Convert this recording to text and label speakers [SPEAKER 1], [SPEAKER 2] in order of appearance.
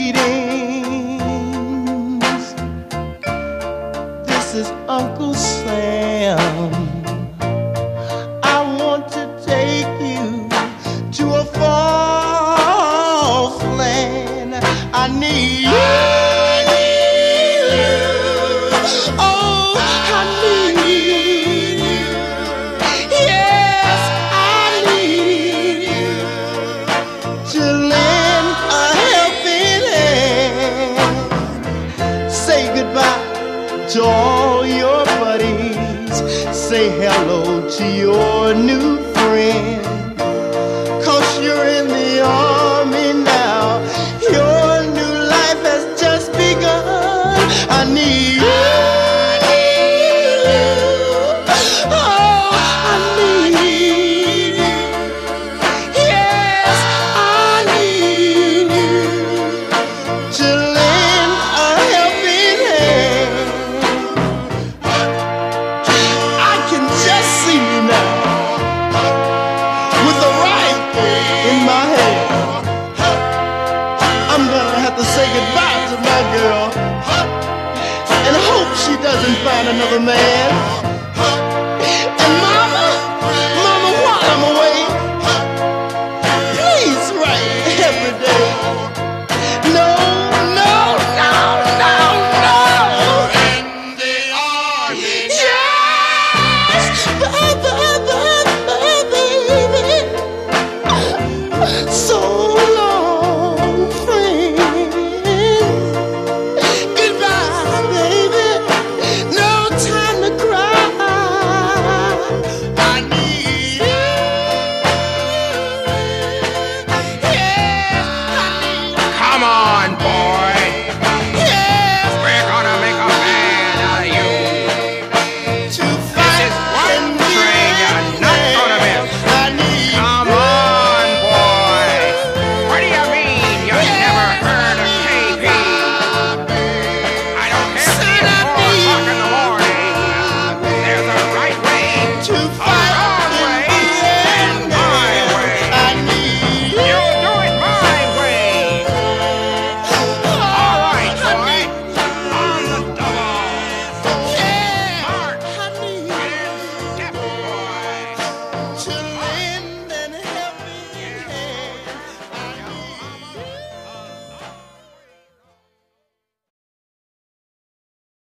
[SPEAKER 1] Greetings, this is Uncle Sam. I want to take you to a false land. I need you. Oh, I need you. Yes, I need you to lend a helping hand. Say goodbye to all your buddies. Say hello to your new friend. 'Cause you're in the army now. Your new life has just begun. I need you. Oh, I need you. Yes, I need you to lend a helping hand. I can just see you now with a rifle in my hand. I'm gonna have to say goodbye to my girl and hope she doesn't find another man. And mama, while I'm away, please write every day. No, no, no, no, no. In the army. Yes, baby. So